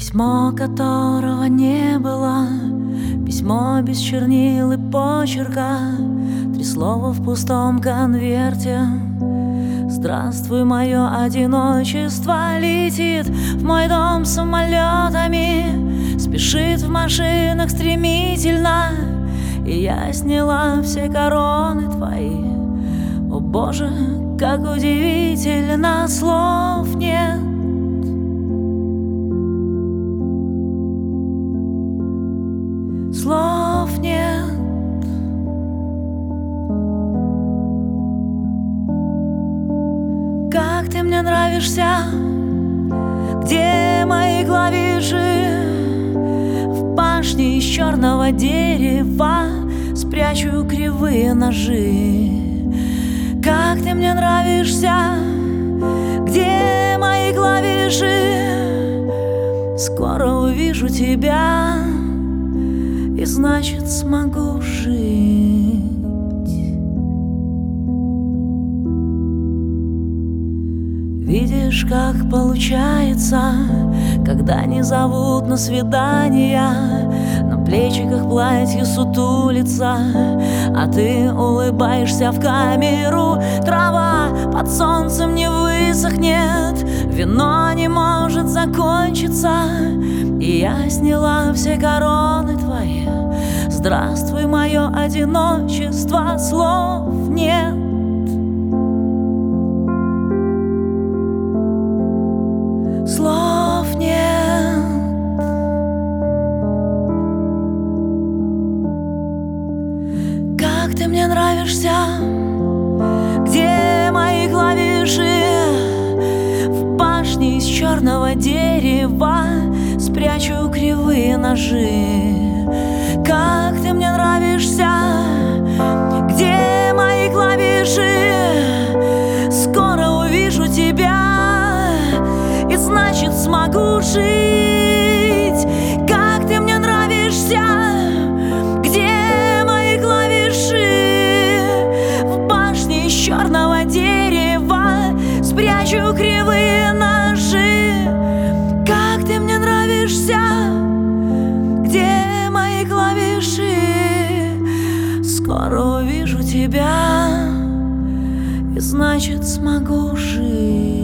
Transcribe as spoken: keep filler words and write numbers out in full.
Письмо, которого не было, письмо без чернил и почерка, три слова в пустом конверте. Здравствуй, мое одиночество летит в мой дом самолетами, спешит в машинах стремительно, и я сняла все короны твои. О Боже, как удивительно, слов нет. Слов нет. Как ты мне нравишься, где мои клавиши? В башне из черного дерева спрячу кривые ножи. Как ты мне нравишься, где мои клавиши? Скоро увижу тебя, и значит смогу жить. Видишь, как получается, когда не зовут на свидания, на плечиках платье сутулится, а ты улыбаешься в камеру. Трава под солнцем не высохнет, вино не может закончиться, и я сняла все короны твои. Здравствуй, мое одиночество, слов нет. Слов нет. Как ты мне нравишься, где мои клавиши? В башне из черного дерева спрячу кривые ножи. Как ты мне нравишься, где мои клавиши? Скоро увижу тебя, и значит смогу жить. Как ты мне нравишься, где мои клавиши? В башне из черного дерева спрячу кривые ножи. Как ты мне нравишься, где мои клавиши? Скоро увижу тебя, и значит смогу жить.